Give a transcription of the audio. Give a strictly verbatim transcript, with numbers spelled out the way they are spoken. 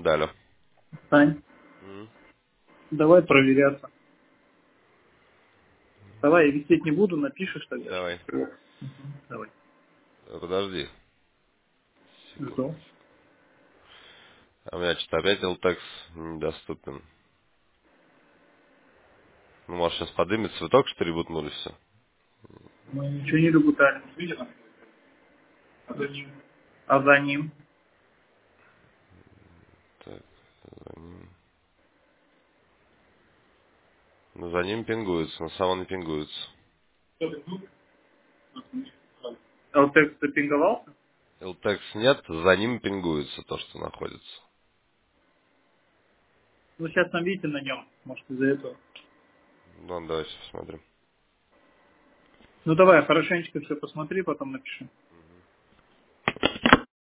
Далее. Сань, М, давай проверяться. Давай, я висеть не буду, напишешь тогда. Давай. Что... Мгм, давай. Э, Подожди. Секунду. Жду. А у меня что-то опять Элтекс недоступен. Ну, может, сейчас подымется. Вы только что ребутнули все? Мы ничего не ребутали. Видно? А за ним? А за ним? Так, за ним. Ну, за ним пингуется, но сам он не пингуется. Алтекс запинговался? Элтекс нет, за ним пингуется то, что находится. Ну, сейчас там видите на нем. Может, из-за этого. Ну, давайте посмотрим. Ну, давай, хорошенечко все посмотри, потом напиши.